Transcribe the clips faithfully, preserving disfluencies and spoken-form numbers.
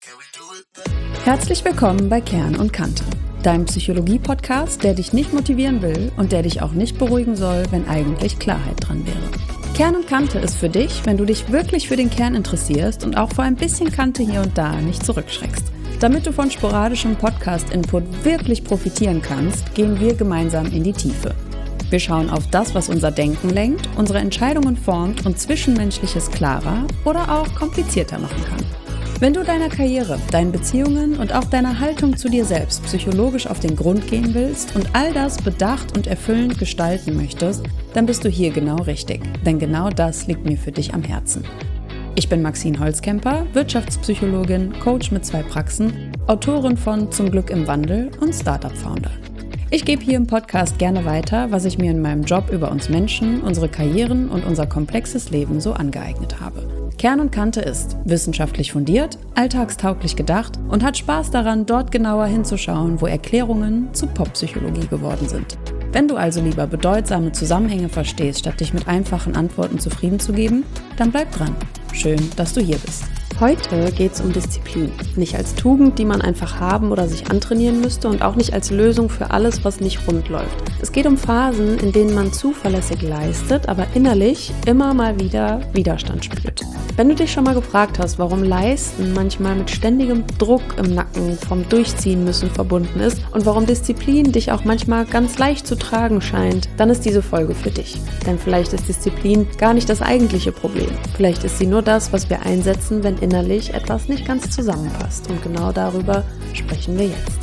Herzlich willkommen bei Kern und Kante, deinem Psychologie-Podcast, der dich nicht motivieren will und der dich auch nicht beruhigen soll, wenn eigentlich Klarheit dran wäre. Kern und Kante ist für dich, wenn du dich wirklich für den Kern interessierst und auch vor ein bisschen Kante hier und da nicht zurückschreckst. Damit du von sporadischem Podcast-Input wirklich profitieren kannst, gehen wir gemeinsam in die Tiefe. Wir schauen auf das, was unser Denken lenkt, unsere Entscheidungen formt und Zwischenmenschliches klarer oder auch komplizierter machen kann. Wenn du deiner Karriere, deinen Beziehungen und auch deiner Haltung zu dir selbst psychologisch auf den Grund gehen willst und all das bedacht und erfüllend gestalten möchtest, dann bist du hier genau richtig, denn genau das liegt mir für dich am Herzen. Ich bin Maxine Holzkemper, Wirtschaftspsychologin, Coach mit zwei Praxen, Autorin von Zum Glück im Wandel und Startup-Founder. Ich gebe hier im Podcast gerne weiter, was ich mir in meinem Job über uns Menschen, unsere Karrieren und unser komplexes Leben so angeeignet habe. Kern und Kante ist wissenschaftlich fundiert, alltagstauglich gedacht und hat Spaß daran, dort genauer hinzuschauen, wo Erklärungen zu Poppsychologie geworden sind. Wenn du also lieber bedeutsame Zusammenhänge verstehst, statt dich mit einfachen Antworten zufrieden zu geben, dann bleib dran. Schön, dass du hier bist. Heute geht es um Disziplin. Nicht als Tugend, die man einfach haben oder sich antrainieren müsste und auch nicht als Lösung für alles, was nicht rund läuft. Es geht um Phasen, in denen man zuverlässig leistet, aber innerlich immer mal wieder Widerstand spürt. Wenn du dich schon mal gefragt hast, warum Leisten manchmal mit ständigem Druck im Nacken vom Durchziehen müssen verbunden ist und warum Disziplin dich auch manchmal ganz leicht zu tragen scheint, dann ist diese Folge für dich. Denn vielleicht ist Disziplin gar nicht das eigentliche Problem. Vielleicht ist sie nur das, was wir einsetzen, wenn innerlich etwas nicht ganz zusammenpasst. Und genau darüber sprechen wir jetzt.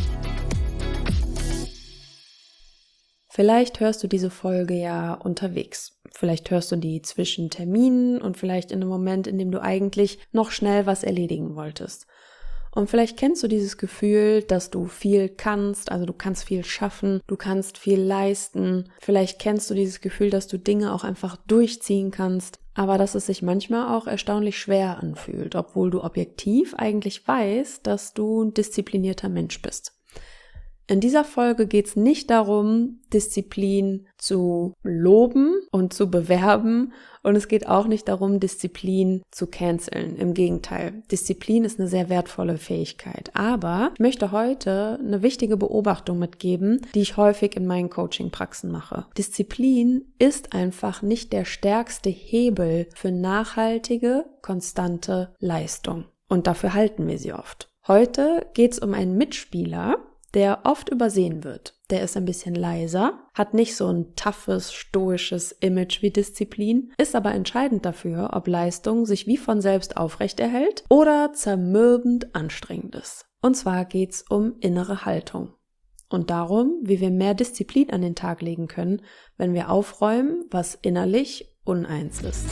Vielleicht hörst du diese Folge ja unterwegs. Vielleicht hörst du die zwischen Terminen und vielleicht in einem Moment, in dem du eigentlich noch schnell was erledigen wolltest. Und vielleicht kennst du dieses Gefühl, dass du viel kannst, also du kannst viel schaffen, du kannst viel leisten. Vielleicht kennst du dieses Gefühl, dass du Dinge auch einfach durchziehen kannst, aber dass es sich manchmal auch erstaunlich schwer anfühlt, obwohl du objektiv eigentlich weißt, dass du ein disziplinierter Mensch bist. In dieser Folge geht es nicht darum, Disziplin zu loben und zu bewerben, und es geht auch nicht darum, Disziplin zu canceln. Im Gegenteil, Disziplin ist eine sehr wertvolle Fähigkeit. Aber ich möchte heute eine wichtige Beobachtung mitgeben, die ich häufig in meinen Coaching-Praxen mache. Disziplin ist einfach nicht der stärkste Hebel für nachhaltige, konstante Leistung. Und dafür halten wir sie oft. Heute geht es um einen Mitspieler, der oft übersehen wird. Der ist ein bisschen leiser, hat nicht so ein toughes, stoisches Image wie Disziplin, ist aber entscheidend dafür, ob Leistung sich wie von selbst aufrechterhält oder zermürbend anstrengend ist. Und zwar geht's um innere Haltung und darum, wie wir mehr Disziplin an den Tag legen können, wenn wir aufräumen, was innerlich uneins ist.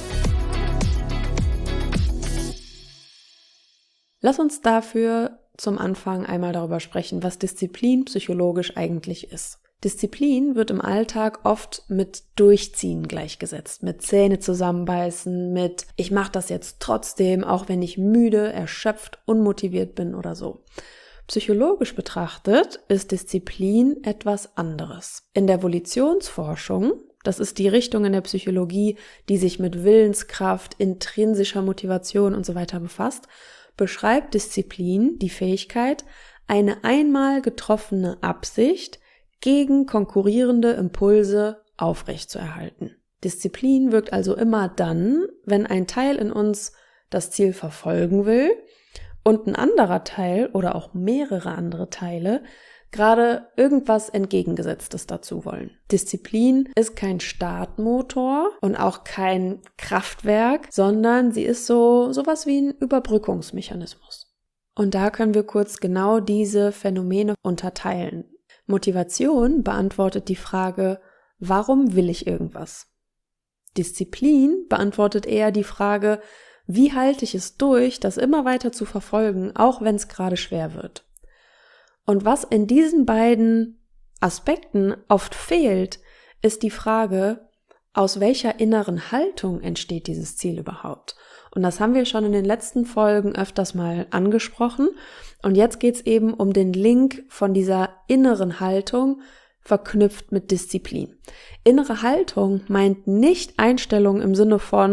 Lass uns dafür zum Anfang einmal darüber sprechen, was Disziplin psychologisch eigentlich ist. Disziplin wird im Alltag oft mit Durchziehen gleichgesetzt, mit Zähne zusammenbeißen, mit ich mache das jetzt trotzdem, auch wenn ich müde, erschöpft, unmotiviert bin oder so. Psychologisch betrachtet ist Disziplin etwas anderes. In der Volitionsforschung, das ist die Richtung in der Psychologie, die sich mit Willenskraft, intrinsischer Motivation und so weiter befasst, beschreibt Disziplin die Fähigkeit, eine einmal getroffene Absicht gegen konkurrierende Impulse aufrechtzuerhalten. Disziplin wirkt also immer dann, wenn ein Teil in uns das Ziel verfolgen will und ein anderer Teil oder auch mehrere andere Teile gerade irgendwas Entgegengesetztes dazu wollen. Disziplin ist kein Startmotor und auch kein Kraftwerk, sondern sie ist so sowas wie ein Überbrückungsmechanismus. Und da können wir kurz genau diese Phänomene unterteilen. Motivation beantwortet die Frage, warum will ich irgendwas? Disziplin beantwortet eher die Frage, wie halte ich es durch, das immer weiter zu verfolgen, auch wenn es gerade schwer wird. Und was in diesen beiden Aspekten oft fehlt, ist die Frage, aus welcher inneren Haltung entsteht dieses Ziel überhaupt? Und das haben wir schon in den letzten Folgen öfters mal angesprochen. Und jetzt geht es eben um den Link von dieser inneren Haltung verknüpft mit Disziplin. Innere Haltung meint nicht Einstellung im Sinne von,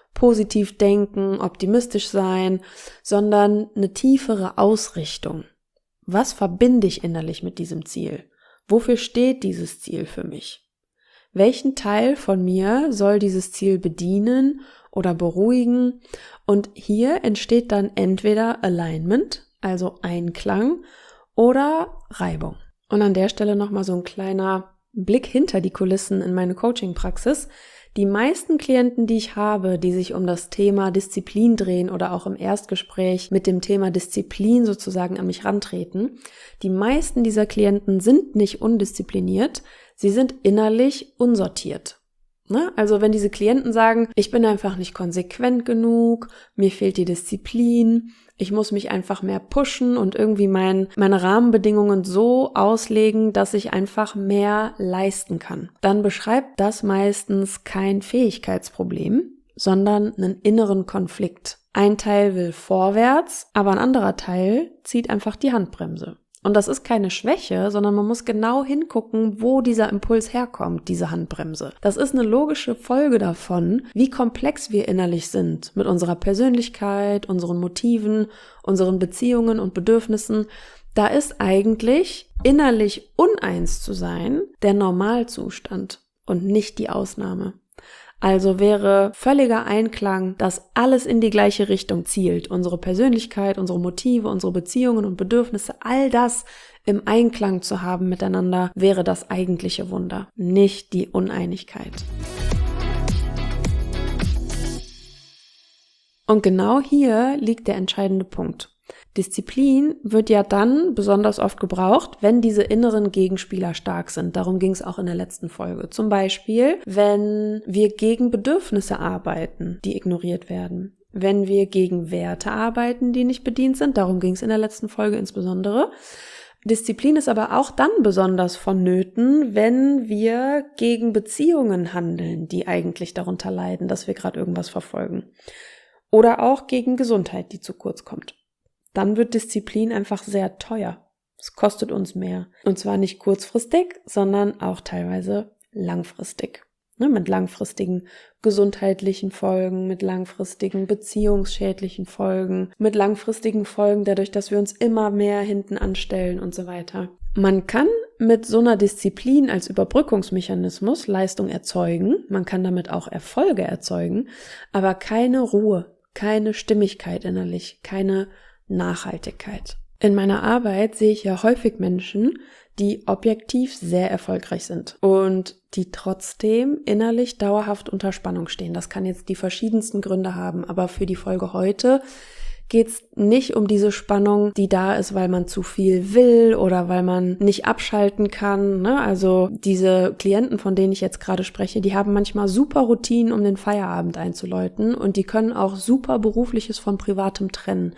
positiv denken, optimistisch sein, sondern eine tiefere Ausrichtung. Was verbinde ich innerlich mit diesem Ziel? Wofür steht dieses Ziel für mich? Welchen Teil von mir soll dieses Ziel bedienen oder beruhigen? Und hier entsteht dann entweder Alignment, also Einklang, oder Reibung. Und an der Stelle nochmal so ein kleiner Blick hinter die Kulissen in meine Coaching-Praxis. Die meisten Klienten, die ich habe, die sich um das Thema Disziplin drehen oder auch im Erstgespräch mit dem Thema Disziplin sozusagen an mich rantreten, die meisten dieser Klienten sind nicht undiszipliniert, sie sind innerlich unsortiert. Ne? Also wenn diese Klienten sagen, ich bin einfach nicht konsequent genug, mir fehlt die Disziplin, ich muss mich einfach mehr pushen und irgendwie mein, meine Rahmenbedingungen so auslegen, dass ich einfach mehr leisten kann, dann beschreibt das meistens kein Fähigkeitsproblem, sondern einen inneren Konflikt. Ein Teil will vorwärts, aber ein anderer Teil zieht einfach die Handbremse. Und das ist keine Schwäche, sondern man muss genau hingucken, wo dieser Impuls herkommt, diese Handbremse. Das ist eine logische Folge davon, wie komplex wir innerlich sind mit unserer Persönlichkeit, unseren Motiven, unseren Beziehungen und Bedürfnissen. Da ist eigentlich innerlich uneins zu sein der Normalzustand und nicht die Ausnahme. Also wäre völliger Einklang, dass alles in die gleiche Richtung zielt. Unsere Persönlichkeit, unsere Motive, unsere Beziehungen und Bedürfnisse, all das im Einklang zu haben miteinander, wäre das eigentliche Wunder, nicht die Uneinigkeit. Und genau hier liegt der entscheidende Punkt. Disziplin wird ja dann besonders oft gebraucht, wenn diese inneren Gegenspieler stark sind. Darum ging es auch in der letzten Folge. Zum Beispiel, wenn wir gegen Bedürfnisse arbeiten, die ignoriert werden. Wenn wir gegen Werte arbeiten, die nicht bedient sind. Darum ging es in der letzten Folge insbesondere. Disziplin ist aber auch dann besonders vonnöten, wenn wir gegen Beziehungen handeln, die eigentlich darunter leiden, dass wir gerade irgendwas verfolgen. Oder auch gegen Gesundheit, die zu kurz kommt. Dann wird Disziplin einfach sehr teuer. Es kostet uns mehr. Und zwar nicht kurzfristig, sondern auch teilweise langfristig. Ne, mit langfristigen gesundheitlichen Folgen, mit langfristigen beziehungsschädlichen Folgen, mit langfristigen Folgen dadurch, dass wir uns immer mehr hinten anstellen und so weiter. Man kann mit so einer Disziplin als Überbrückungsmechanismus Leistung erzeugen. Man kann damit auch Erfolge erzeugen, aber keine Ruhe, keine Stimmigkeit innerlich, keine Nachhaltigkeit. In meiner Arbeit sehe ich ja häufig Menschen, die objektiv sehr erfolgreich sind und die trotzdem innerlich dauerhaft unter Spannung stehen. Das kann jetzt die verschiedensten Gründe haben, aber für die Folge heute geht es nicht um diese Spannung, die da ist, weil man zu viel will oder weil man nicht abschalten kann. Ne? Also diese Klienten, von denen ich jetzt gerade spreche, die haben manchmal super Routinen, um den Feierabend einzuläuten und die können auch super Berufliches von Privatem trennen.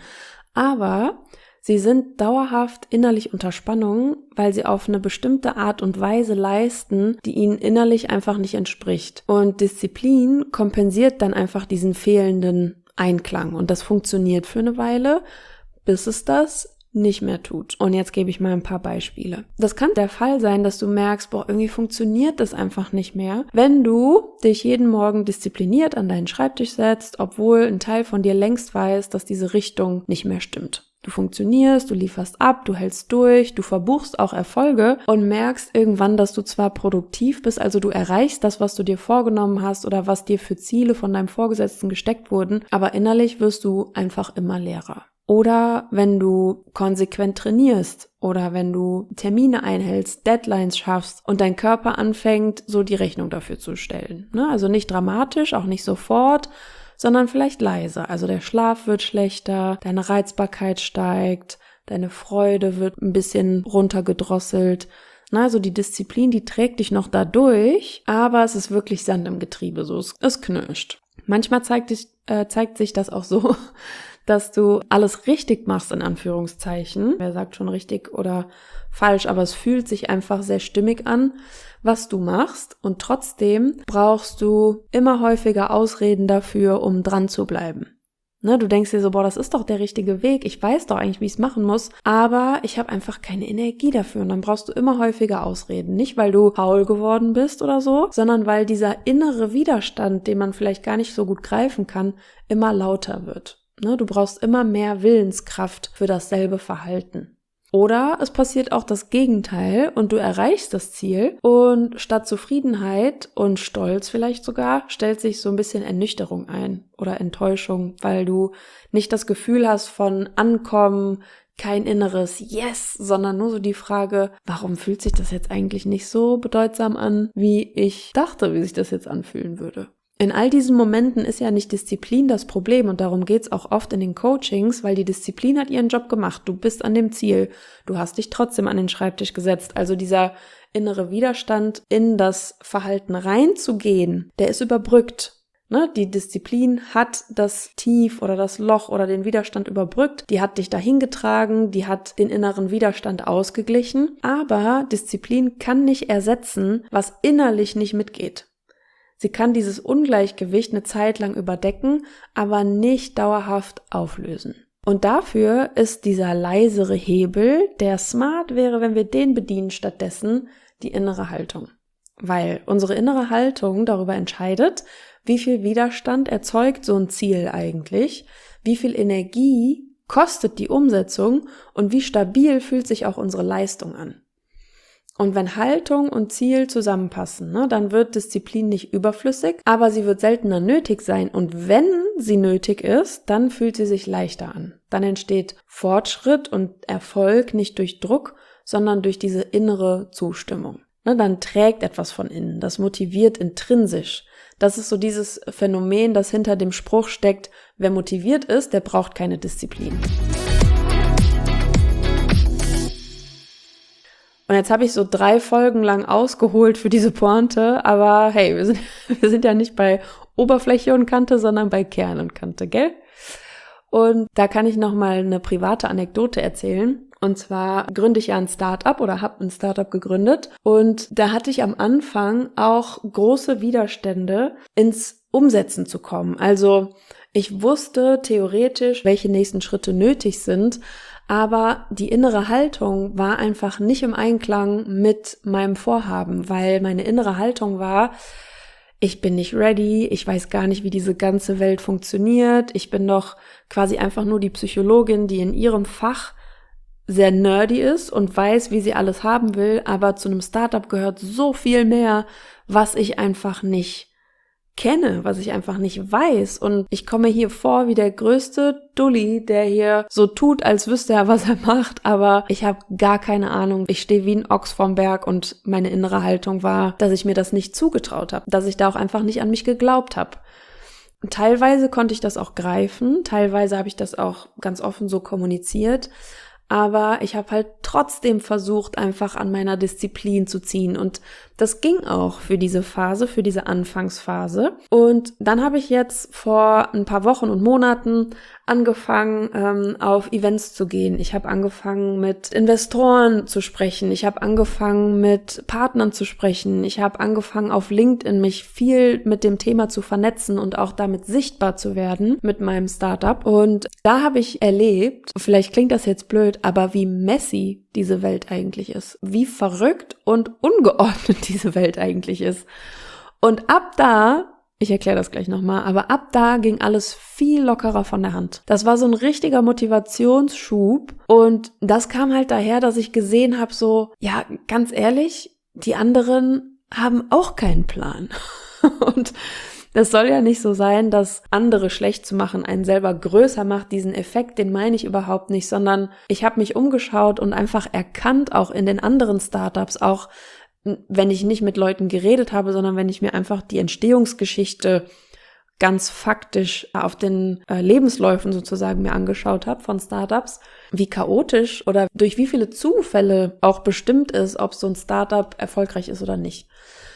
Aber sie sind dauerhaft innerlich unter Spannung, weil sie auf eine bestimmte Art und Weise leisten, die ihnen innerlich einfach nicht entspricht. Und Disziplin kompensiert dann einfach diesen fehlenden Einklang. Und das funktioniert für eine Weile, bis es das nicht mehr tut. Und jetzt gebe ich mal ein paar Beispiele. Das kann der Fall sein, dass du merkst, boah, irgendwie funktioniert das einfach nicht mehr, wenn du dich jeden Morgen diszipliniert an deinen Schreibtisch setzt, obwohl ein Teil von dir längst weiß, dass diese Richtung nicht mehr stimmt. Du funktionierst, du lieferst ab, du hältst durch, du verbuchst auch Erfolge und merkst irgendwann, dass du zwar produktiv bist, also du erreichst das, was du dir vorgenommen hast oder was dir für Ziele von deinem Vorgesetzten gesteckt wurden, aber innerlich wirst du einfach immer leerer. Oder wenn du konsequent trainierst oder wenn du Termine einhältst, Deadlines schaffst und dein Körper anfängt, so die Rechnung dafür zu stellen. Ne? Also nicht dramatisch, auch nicht sofort, sondern vielleicht leise. Also der Schlaf wird schlechter, deine Reizbarkeit steigt, deine Freude wird ein bisschen runtergedrosselt. Na, also die Disziplin, die trägt dich noch dadurch, aber es ist wirklich Sand im Getriebe, so es, es knirscht. Manchmal zeigt, dich, äh, zeigt sich das auch so, dass du alles richtig machst, in Anführungszeichen. Wer sagt schon richtig oder falsch, aber es fühlt sich einfach sehr stimmig an, was du machst. Und trotzdem brauchst du immer häufiger Ausreden dafür, um dran zu bleiben. Ne, du denkst dir so, boah, das ist doch der richtige Weg, ich weiß doch eigentlich, wie ich es machen muss, aber ich habe einfach keine Energie dafür und dann brauchst du immer häufiger Ausreden. Nicht, weil du faul geworden bist oder so, sondern weil dieser innere Widerstand, den man vielleicht gar nicht so gut greifen kann, immer lauter wird. Ne, du brauchst immer mehr Willenskraft für dasselbe Verhalten. Oder es passiert auch das Gegenteil und du erreichst das Ziel und statt Zufriedenheit und Stolz vielleicht sogar, stellt sich so ein bisschen Ernüchterung ein oder Enttäuschung, weil du nicht das Gefühl hast von Ankommen, kein inneres Yes, sondern nur so die Frage, warum fühlt sich das jetzt eigentlich nicht so bedeutsam an, wie ich dachte, wie sich das jetzt anfühlen würde. In all diesen Momenten ist ja nicht Disziplin das Problem und darum geht's auch oft in den Coachings, weil die Disziplin hat ihren Job gemacht. Du bist an dem Ziel. Du hast dich trotzdem an den Schreibtisch gesetzt. Also dieser innere Widerstand, in das Verhalten reinzugehen, der ist überbrückt. Ne? Die Disziplin hat das Tief oder das Loch oder den Widerstand überbrückt. Die hat dich dahin getragen, die hat den inneren Widerstand ausgeglichen. Aber Disziplin kann nicht ersetzen, was innerlich nicht mitgeht. Sie kann dieses Ungleichgewicht eine Zeit lang überdecken, aber nicht dauerhaft auflösen. Und dafür ist dieser leisere Hebel, der smart wäre, wenn wir den bedienen, stattdessen die innere Haltung. Weil unsere innere Haltung darüber entscheidet, wie viel Widerstand erzeugt so ein Ziel eigentlich, wie viel Energie kostet die Umsetzung und wie stabil fühlt sich auch unsere Leistung an. Und wenn Haltung und Ziel zusammenpassen, ne, dann wird Disziplin nicht überflüssig, aber sie wird seltener nötig sein. Und wenn sie nötig ist, dann fühlt sie sich leichter an. Dann entsteht Fortschritt und Erfolg nicht durch Druck, sondern durch diese innere Zustimmung. Ne, dann trägt etwas von innen, das motiviert intrinsisch. Das ist so dieses Phänomen, das hinter dem Spruch steckt, wer motiviert ist, der braucht keine Disziplin. Und jetzt habe ich so drei Folgen lang ausgeholt für diese Pointe, aber hey, wir sind, wir sind ja nicht bei Oberfläche und Kante, sondern bei Kern und Kante, gell? Und da kann ich nochmal eine private Anekdote erzählen. Und zwar gründe ich ja ein Startup oder habe ein Startup gegründet. Und da hatte ich am Anfang auch große Widerstände, ins Umsetzen zu kommen. Also ich wusste theoretisch, welche nächsten Schritte nötig sind, aber die innere Haltung war einfach nicht im Einklang mit meinem Vorhaben, weil meine innere Haltung war, ich bin nicht ready, ich weiß gar nicht, wie diese ganze Welt funktioniert, ich bin doch quasi einfach nur die Psychologin, die in ihrem Fach sehr nerdy ist und weiß, wie sie alles haben will, aber zu einem Startup gehört so viel mehr, was ich einfach nicht kenne, was ich einfach nicht weiß, und ich komme hier vor wie der größte Dulli, der hier so tut, als wüsste er, was er macht, aber ich habe gar keine Ahnung. Ich stehe wie ein Ochs vorm Berg und meine innere Haltung war, dass ich mir das nicht zugetraut habe, dass ich da auch einfach nicht an mich geglaubt habe. Teilweise konnte ich das auch greifen, teilweise habe ich das auch ganz offen so kommuniziert, aber ich habe halt trotzdem versucht, einfach an meiner Disziplin zu ziehen, und das ging auch für diese Phase, für diese Anfangsphase. Und dann habe ich jetzt vor ein paar Wochen und Monaten angefangen, ähm, auf Events zu gehen. Ich habe angefangen, mit Investoren zu sprechen. Ich habe angefangen, mit Partnern zu sprechen. Ich habe angefangen, auf LinkedIn mich viel mit dem Thema zu vernetzen und auch damit sichtbar zu werden mit meinem Startup. Und da habe ich erlebt, vielleicht klingt das jetzt blöd, aber wie messy diese Welt eigentlich ist. Wie verrückt und ungeordnet diese Welt eigentlich ist. Und ab da, ich erkläre das gleich nochmal, aber ab da ging alles viel lockerer von der Hand. Das war so ein richtiger Motivationsschub, und das kam halt daher, dass ich gesehen habe, so, ja, ganz ehrlich, die anderen haben auch keinen Plan. Und es soll ja nicht so sein, dass andere schlecht zu machen einen selber größer macht. Diesen Effekt, den meine ich überhaupt nicht, sondern ich habe mich umgeschaut und einfach erkannt, auch in den anderen Startups, auch wenn ich nicht mit Leuten geredet habe, sondern wenn ich mir einfach die Entstehungsgeschichte ganz faktisch auf den äh, Lebensläufen sozusagen mir angeschaut habe von Startups, wie chaotisch oder durch wie viele Zufälle auch bestimmt ist, ob so ein Startup erfolgreich ist oder nicht.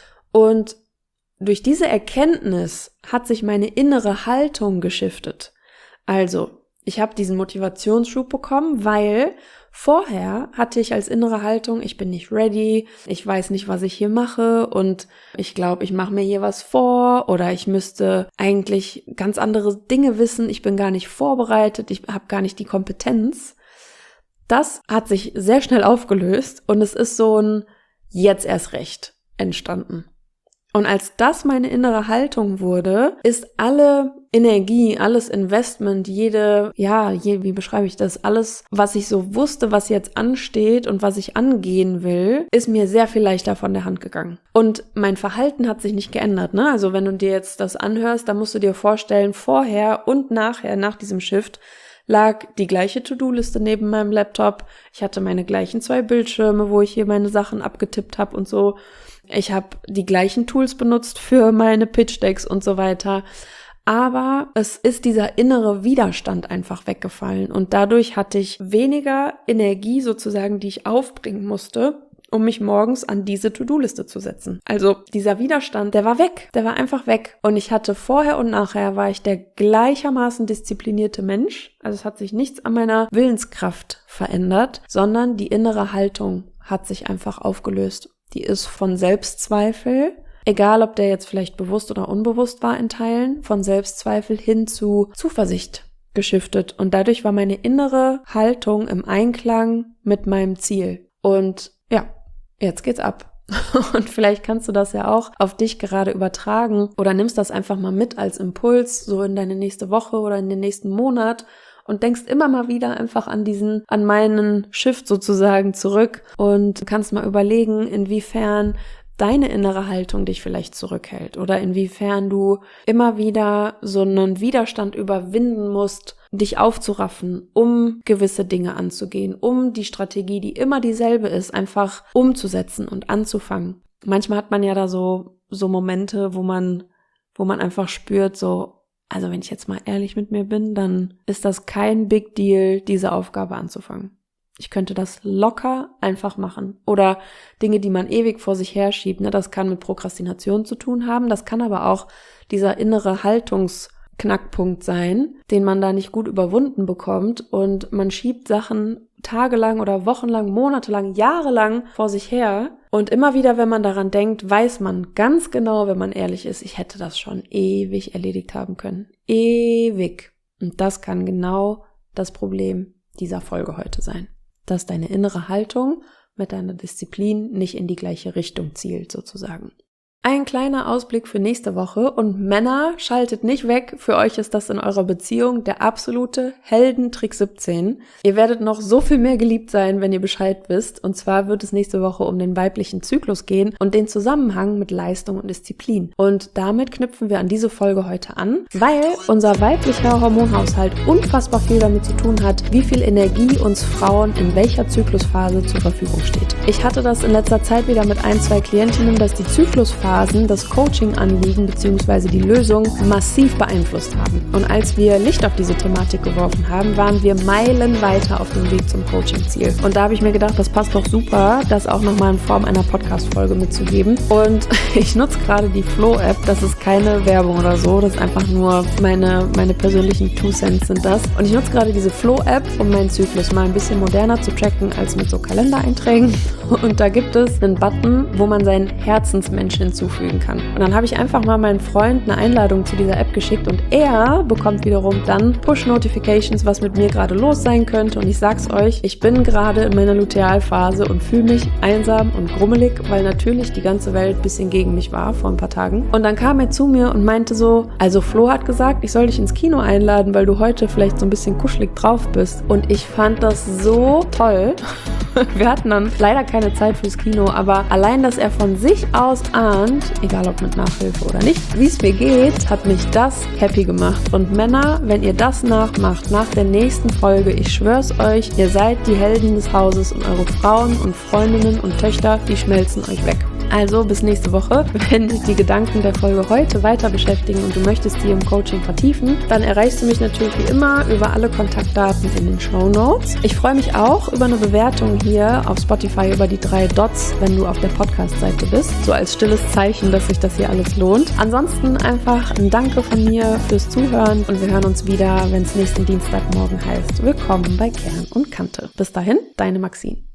Und durch diese Erkenntnis hat sich meine innere Haltung geschiftet. Also, ich habe diesen Motivationsschub bekommen, weil Vorher hatte ich als innere Haltung, ich bin nicht ready, ich weiß nicht, was ich hier mache und ich glaube, ich mache mir hier was vor oder ich müsste eigentlich ganz andere Dinge wissen, ich bin gar nicht vorbereitet, ich habe gar nicht die Kompetenz. Das hat sich sehr schnell aufgelöst und es ist so ein jetzt erst recht entstanden. Und als das meine innere Haltung wurde, ist alle Energie, alles Investment, jede, ja, je, wie beschreibe ich das, alles, was ich so wusste, was jetzt ansteht und was ich angehen will, ist mir sehr viel leichter von der Hand gegangen. Und mein Verhalten hat sich nicht geändert, ne? Also wenn du dir jetzt das anhörst, dann musst du dir vorstellen, vorher und nachher, nach diesem Shift, lag die gleiche To-Do-Liste neben meinem Laptop. Ich hatte meine gleichen zwei Bildschirme, wo ich hier meine Sachen abgetippt habe und so. Ich habe die gleichen Tools benutzt für meine Pitch-Decks und so weiter. Aber es ist dieser innere Widerstand einfach weggefallen. Und dadurch hatte ich weniger Energie sozusagen, die ich aufbringen musste, um mich morgens an diese To-Do-Liste zu setzen. Also dieser Widerstand, der war weg. Der war einfach weg. Und ich hatte vorher und nachher war ich der gleichermaßen disziplinierte Mensch. Also es hat sich nichts an meiner Willenskraft verändert, sondern die innere Haltung hat sich einfach aufgelöst. Die ist von Selbstzweifel, egal ob der jetzt vielleicht bewusst oder unbewusst war in Teilen, von Selbstzweifel hin zu Zuversicht geschiftet. Und dadurch war meine innere Haltung im Einklang mit meinem Ziel. Und ja, jetzt geht's ab. Und vielleicht kannst du das ja auch auf dich gerade übertragen oder nimmst das einfach mal mit als Impuls, so in deine nächste Woche oder in den nächsten Monat. Und denkst immer mal wieder einfach an diesen, an meinen Shift sozusagen zurück und kannst mal überlegen, inwiefern deine innere Haltung dich vielleicht zurückhält oder inwiefern du immer wieder so einen Widerstand überwinden musst, dich aufzuraffen, um gewisse Dinge anzugehen, um die Strategie, die immer dieselbe ist, einfach umzusetzen und anzufangen. Manchmal hat man ja da so, so Momente, wo man, wo man einfach spürt, so, also wenn ich jetzt mal ehrlich mit mir bin, dann ist das kein Big Deal, diese Aufgabe anzufangen. Ich könnte das locker einfach machen. Oder Dinge, die man ewig vor sich herschiebt, ne, das kann mit Prokrastination zu tun haben, das kann aber auch dieser innere Haltungsknackpunkt sein, den man da nicht gut überwunden bekommt und man schiebt Sachen tagelang oder wochenlang, monatelang, jahrelang vor sich her. Und immer wieder, wenn man daran denkt, weiß man ganz genau, wenn man ehrlich ist, ich hätte das schon ewig erledigt haben können. Ewig. Und das kann genau das Problem dieser Folge heute sein. Dass deine innere Haltung mit deiner Disziplin nicht in die gleiche Richtung zielt, sozusagen. Ein kleiner Ausblick für nächste Woche und Männer, schaltet nicht weg, für euch ist das in eurer Beziehung der absolute Heldentrick siebzehn. Ihr werdet noch so viel mehr geliebt sein, wenn ihr Bescheid wisst, und zwar wird es nächste Woche um den weiblichen Zyklus gehen und den Zusammenhang mit Leistung und Disziplin. Und damit knüpfen wir an diese Folge heute an, weil unser weiblicher Hormonhaushalt unfassbar viel damit zu tun hat, wie viel Energie uns Frauen in welcher Zyklusphase zur Verfügung steht. Ich hatte das in letzter Zeit wieder mit ein, zwei Klientinnen, dass die Zyklusphasen das Coaching-Anliegen bzw. die Lösung massiv beeinflusst haben. Und als wir Licht auf diese Thematik geworfen haben, waren wir Meilen weiter auf dem Weg zum Coaching-Ziel. Und da habe ich mir gedacht, das passt doch super, das auch nochmal in Form einer Podcast-Folge mitzugeben. Und ich nutze gerade die Flow-App, das ist keine Werbung oder so, das ist einfach nur meine, meine persönlichen Two Cents sind das. Und ich nutze gerade diese Flow-App, um meinen Zyklus mal ein bisschen moderner zu tracken als mit so Kalendereinträgen. Und da gibt es einen Button, wo man seinen Herzensmensch hinzufügen kann. Und dann habe ich einfach mal meinem Freund eine Einladung zu dieser App geschickt und er bekommt wiederum dann Push-Notifications, was mit mir gerade los sein könnte. Und ich sag's euch, ich bin gerade in meiner Lutealphase und fühle mich einsam und grummelig, weil natürlich die ganze Welt ein bisschen gegen mich war vor ein paar Tagen. Und dann kam er zu mir und meinte so, also Flo hat gesagt, ich soll dich ins Kino einladen, weil du heute vielleicht so ein bisschen kuschelig drauf bist. Und ich fand das so toll. Wir hatten dann leider keine Zeit fürs Kino, aber allein, dass er von sich aus ahnt, egal ob mit Nachhilfe oder nicht, wie es mir geht, hat mich das happy gemacht. Und Männer, wenn ihr das nachmacht, nach der nächsten Folge, ich schwör's euch, ihr seid die Helden des Hauses und eure Frauen und Freundinnen und Töchter, die schmelzen euch weg. Also bis nächste Woche. Wenn dich die Gedanken der Folge heute weiter beschäftigen und du möchtest die im Coaching vertiefen, dann erreichst du mich natürlich wie immer über alle Kontaktdaten in den Shownotes. Ich freue mich auch über eine Bewertung hier auf Spotify über die drei Dots, wenn du auf der Podcast-Seite bist. So als stilles Zeichen, dass sich das hier alles lohnt. Ansonsten einfach ein Danke von mir fürs Zuhören und wir hören uns wieder, wenn es nächsten Dienstagmorgen heißt. Willkommen bei Kern und Kante. Bis dahin, deine Maxine.